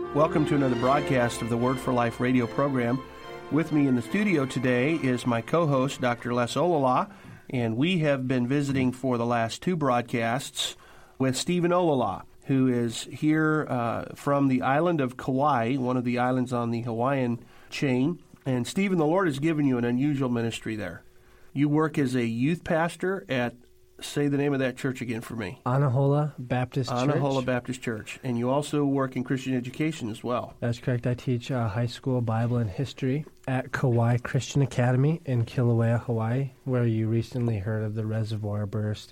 Welcome to another broadcast of the Word for Life radio program. With me in the studio today is my co-host, Dr. Les Olala, and we have been visiting for the last two broadcasts with Stephen Olala, who is here from the island of Kauai, one of the islands on the Hawaiian chain. And Stephen, the Lord has given you an unusual ministry there. You work as a youth pastor at, say the name of that church again for me. Anahola Baptist Church. Anahola Baptist Church. And you also work in Christian education as well. That's correct. I teach high school Bible and history at Kauai Christian Academy in Kilauea, Hawaii, where you recently heard of the reservoir burst.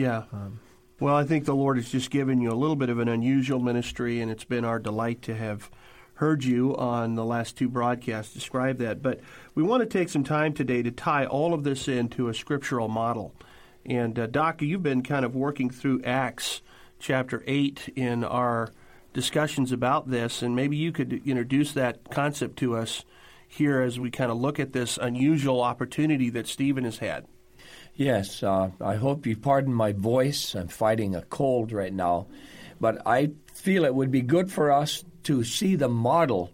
Well, I think the Lord has just given you a little bit of an unusual ministry, and it's been our delight to have heard you on the last two broadcasts describe that. But we want to take some time today to tie all of this into a scriptural model. And, Doc, you've been kind of working through Acts chapter 8 in our discussions about this, and maybe you could introduce that concept to us here as we kind of look at this unusual opportunity that Stephen has had. Yes, I hope you pardon my voice. I'm fighting a cold right now. But I feel it would be good for us to see the model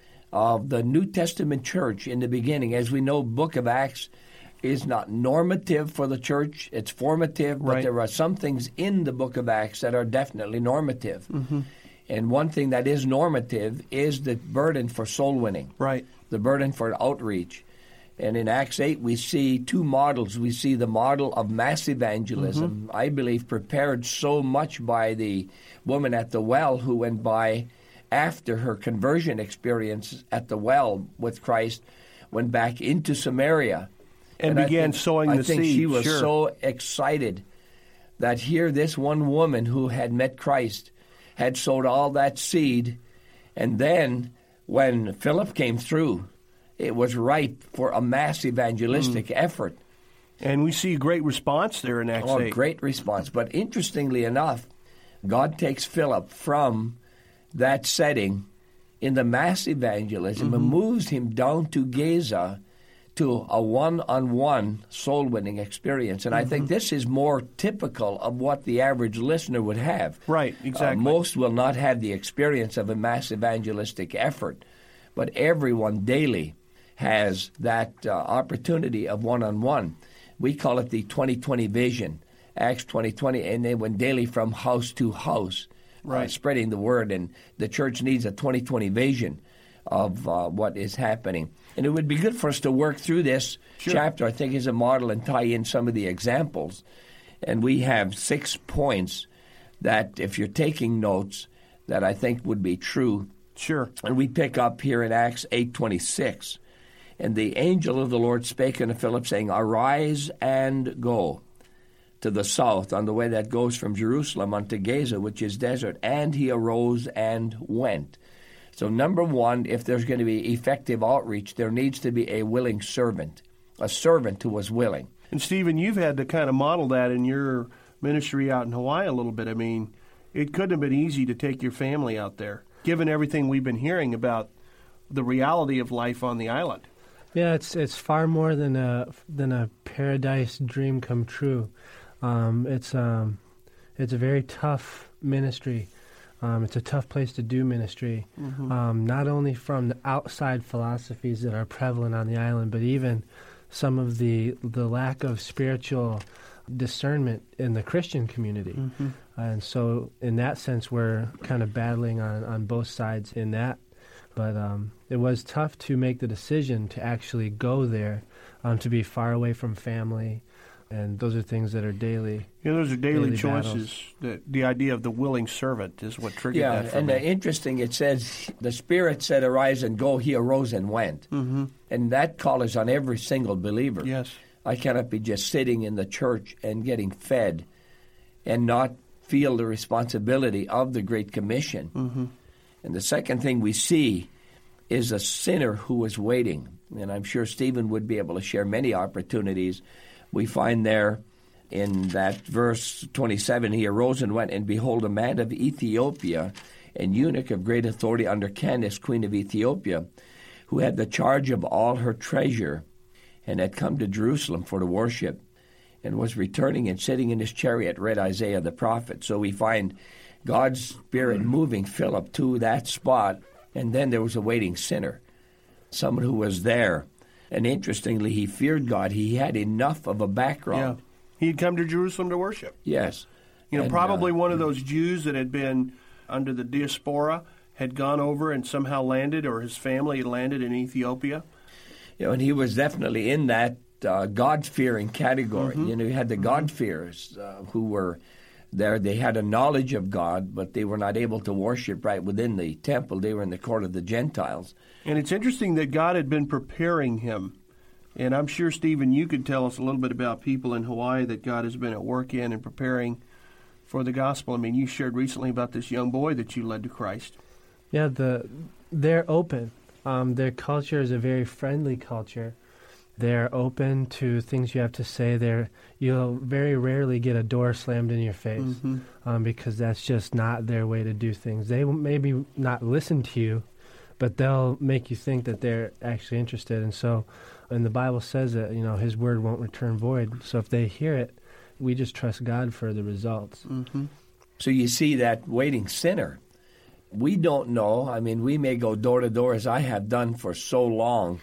of the New Testament church in the beginning. As we know, book of Acts is not normative for the church. It's formative, but there are some things in the book of Acts that are definitely normative. Mm-hmm. And one thing that is normative is the burden for soul winning, the burden for outreach. And in Acts 8, we see two models. We see the model of mass evangelism, I believe prepared so much by the woman at the well who went by after her conversion experience at the well with Christ, went back into Samaria. And began sowing the seed. I think she was so excited that here this one woman who had met Christ had sowed all that seed. And then when Philip came through, it was ripe for a mass evangelistic effort. And we see a great response there in Acts 8. Great response. But interestingly enough, God takes Philip from that setting in the mass evangelism and moves him down to Gaza to a one-on-one soul-winning experience. And I think this is more typical of what the average listener would have. Right, exactly. Most will not have the experience of a mass evangelistic effort, but everyone daily has that opportunity of one-on-one. We call it the 2020 vision, Acts 2020, and they went daily from house to house, spreading the word. And the church needs a 2020 vision of what is happening. And it would be good for us to work through this chapter, I think, as a model and tie in some of the examples. And we have 6 points that, if you're taking notes, that I think would be true. Sure. And we pick up here in Acts 8:26. And the angel of the Lord spake unto Philip, saying, Arise and go to the south on the way that goes from Jerusalem unto Gaza, which is desert. And he arose and went. So number one, if there's going to be effective outreach, there needs to be a willing servant, a servant who was willing. And Stephen, you've had to kind of model that in your ministry out in Hawaii a little bit. I mean, it couldn't have been easy to take your family out there, given everything we've been hearing about the reality of life on the island. Yeah, it's far more than a paradise dream come true. It's a very tough ministry. It's a tough place to do ministry, not only from the outside philosophies that are prevalent on the island, but even some of the lack of spiritual discernment in the Christian community. And so in that sense, we're kind of battling on both sides in that. But it was tough to make the decision to actually go there, to be far away from family. And those are things that are daily. Yeah, those are daily choices. Battles. The idea of the willing servant is what triggered that for me. And interesting, it says, the Spirit said, arise and go. He arose and went. And that call is on every single believer. Yes. I cannot be just sitting in the church and getting fed and not feel the responsibility of the Great Commission. And the second thing we see is a sinner who is waiting. And I'm sure Stephen would be able to share many opportunities. We find there in that verse 27, he arose and went, and behold, a man of Ethiopia, an eunuch of great authority under Candace, queen of Ethiopia, who had the charge of all her treasure, and had come to Jerusalem for to worship, and was returning and sitting in his chariot, read Isaiah the prophet. So we find God's Spirit moving Philip to that spot, and then there was a waiting sinner, someone who was there. And interestingly, he feared God. He had enough of a background. Yeah. He'd come to Jerusalem to worship. Yes. You know, And, probably one of those Jews that had been under the diaspora had gone over and somehow landed, or his family had landed in Ethiopia. You know, and he was definitely in that God-fearing category. You know, you had the God-fearers who were there. They had a knowledge of God, but they were not able to worship right within the temple. They were in the court of the Gentiles. And it's interesting that God had been preparing him. And I'm sure, Stephen, you could tell us a little bit about people in Hawaii that God has been at work in and preparing for the gospel. I mean, you shared recently about this young boy that you led to Christ. Yeah, they're open. Their culture is a very friendly culture. They're open to things you have to say. You'll very rarely get a door slammed in your face because that's just not their way to do things. They will maybe not listen to you, but they'll make you think that they're actually interested. And the Bible says that, you know, His word won't return void. So if they hear it, we just trust God for the results. So you see that waiting sinner. We don't know. I mean, we may go door to door, as I have done for so long,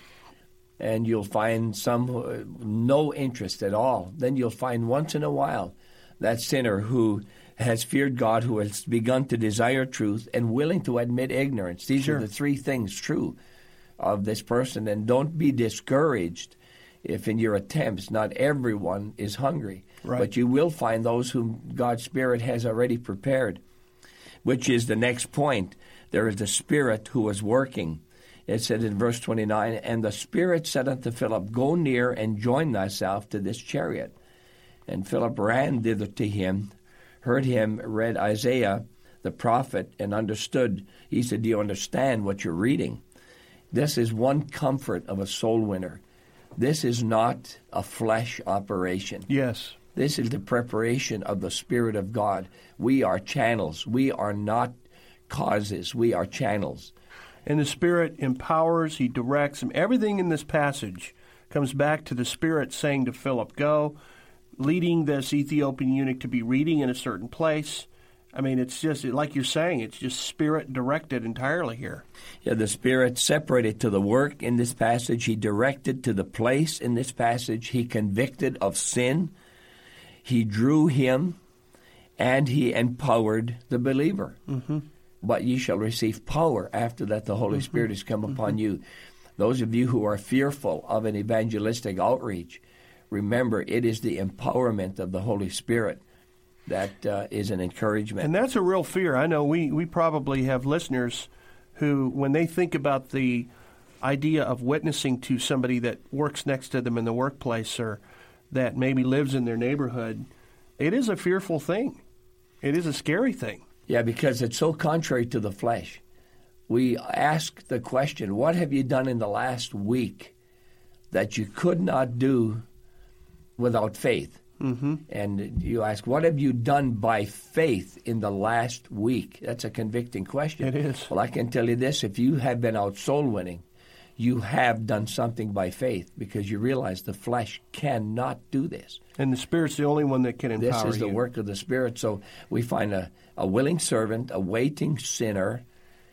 and you'll find some no interest at all. Then you'll find once in a while that sinner who has feared God, who has begun to desire truth and willing to admit ignorance. These are the three things true of this person. And don't be discouraged if in your attempts not everyone is hungry. Right. But you will find those whom God's Spirit has already prepared, which is the next point. There is the Spirit who is working. It said in verse 29, "And the Spirit said unto Philip, Go near and join thyself to this chariot. And Philip ran thither to him, heard him read Isaiah the prophet, and understood." He said, "Do you understand what you're reading?" This is one comfort of a soul winner. This is not a flesh operation. Yes. This is the preparation of the Spirit of God. We are channels. We are not causes. We are channels. And the Spirit empowers, He directs him. Everything in this passage comes back to the Spirit saying to Philip, go, leading this Ethiopian eunuch to be reading in a certain place. I mean, it's just, like you're saying, it's just Spirit-directed entirely here. Yeah, the Spirit separated to the work in this passage. He directed to the place in this passage. He convicted of sin. He drew him, and He empowered the believer. But ye shall receive power after that the Holy Spirit has come upon you. Those of you who are fearful of an evangelistic outreach, remember it is the empowerment of the Holy Spirit that is an encouragement. And that's a real fear. I know we probably have listeners who, when they think about the idea of witnessing to somebody that works next to them in the workplace or that maybe lives in their neighborhood, it is a fearful thing. It is a scary thing. Yeah, because it's so contrary to the flesh. We ask the question, what have you done in the last week that you could not do without faith? And you ask, what have you done by faith in the last week? That's a convicting question. It is. Well, I can tell you this, if you have been out soul winning, you have done something by faith because you realize the flesh cannot do this. And the Spirit's the only one that can empower you. This is the work of the Spirit. So we find a willing servant, a waiting sinner,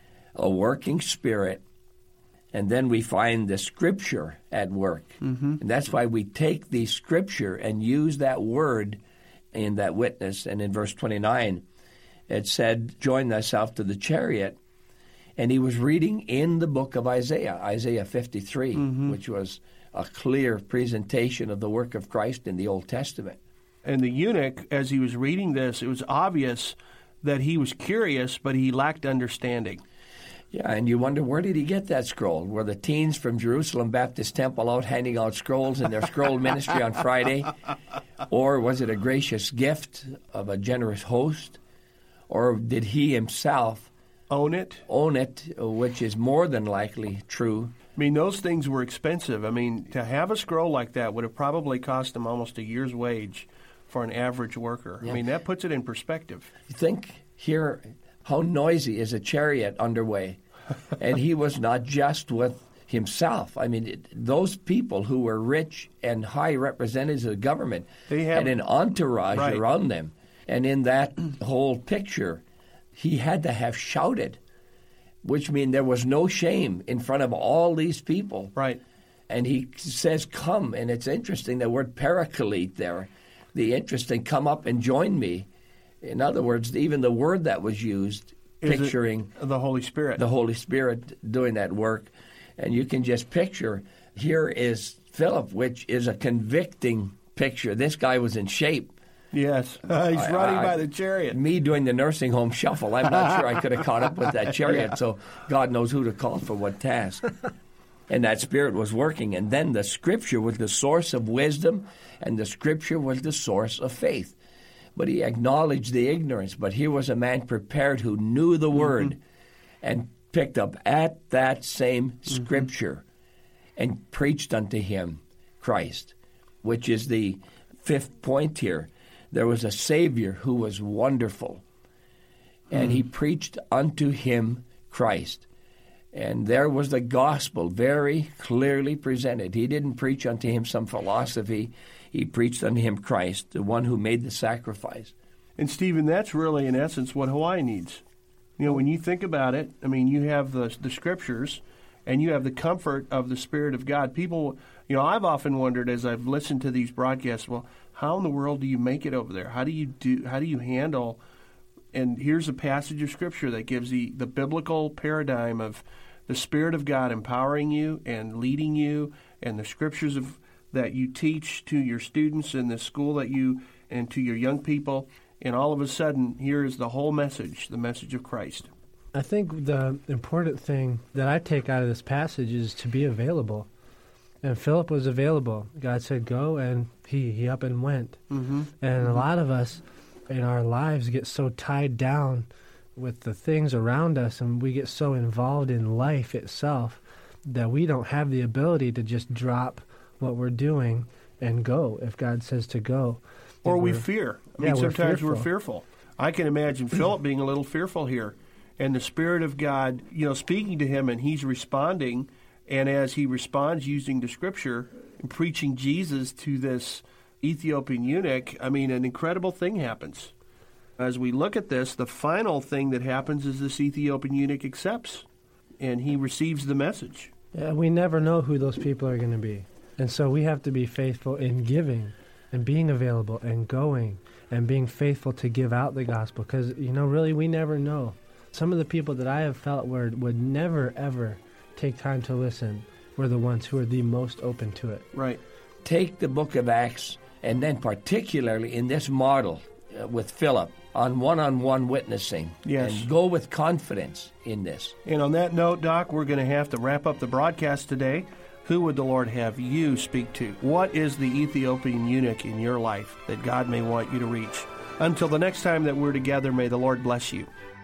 a working Spirit, and then we find the Scripture at work. And that's why we take the Scripture and use that word in that witness. And in verse 29, it said, "Join thyself to the chariot." And he was reading in the book of Isaiah, Isaiah 53, which was a clear presentation of the work of Christ in the Old Testament. And the eunuch, as he was reading this, it was obvious that he was curious, but he lacked understanding. Yeah, and you wonder, where did he get that scroll? Were the teens from Jerusalem Baptist Temple out handing out scrolls in their scroll ministry on Friday? Or was it a gracious gift of a generous host? Or did he himself own it, which is more than likely true? I mean, those things were expensive. I mean, to have a scroll like that would have probably cost him almost a year's wage for an average worker. Yeah. I mean, that puts it in perspective. You think here, how noisy is a chariot underway? And he was not just with himself. I mean, those people who were rich and high representatives of the government had an entourage around them. And in that whole picture, he had to have shouted, which means there was no shame in front of all these people. Right. And he says, come. And it's interesting, the word parakalete there, the interesting, come up and join me. In other words, even the word that was used, picturing the Holy Spirit. The Holy Spirit doing that work. And you can just picture, here is Philip, which is a convicting picture. This guy was in shape. Yes. He's running by the chariot. Me doing the nursing home shuffle. I'm not sure I could have caught up with that chariot, so God knows who to call for what task. And that Spirit was working. And then the Scripture was the source of wisdom, and the Scripture was the source of faith. But he acknowledged the ignorance. But here was a man prepared who knew the Word and picked up at that same Scripture and preached unto him Christ, which is the fifth point here. There was a Savior who was wonderful, and he preached unto him Christ. And there was the gospel very clearly presented. He didn't preach unto him some philosophy. He preached unto him Christ, the one who made the sacrifice. And, Stephen, that's really, in essence, what Hawaii needs. You know, when you think about it, I mean, you have the Scriptures, and you have the comfort of the Spirit of God. People, you know, I've often wondered as I've listened to these broadcasts, well, how in the world do you make it over there? How do you handle? And here's a passage of Scripture that gives the biblical paradigm of the Spirit of God empowering you and leading you, and the Scriptures that you teach to your students in the school that you and to your young people. And all of a sudden, here is the whole message, the message of Christ. I think the important thing that I take out of this passage is to be available. And Philip was available. God said, go, and he up and went. And a lot of us in our lives get so tied down with the things around us, and we get so involved in life itself that we don't have the ability to just drop what we're doing and go if God says to go. Or we fear. I mean, sometimes we're fearful. I can imagine Philip being a little fearful here, and the Spirit of God, you know, speaking to him, and he's responding. And as he responds using the Scripture and preaching Jesus to this Ethiopian eunuch, I mean, an incredible thing happens. As we look at this, the final thing that happens is this Ethiopian eunuch accepts, and he receives the message. Yeah, we never know who those people are going to be. And so we have to be faithful in giving and being available and going and being faithful to give out the gospel. Because, you know, really, we never know. Some of the people that I have felt would never, ever take time to listen were the ones who are the most open to it. Right. Take the book of Acts, and then particularly in this model with Philip on one-on-one witnessing. Yes. And go with confidence in this. And on that note, Doc, we're going to have to wrap up the broadcast today. Who would the Lord have you speak to? What is the Ethiopian eunuch in your life that God may want you to reach? Until the next time that we're together, may the Lord bless you.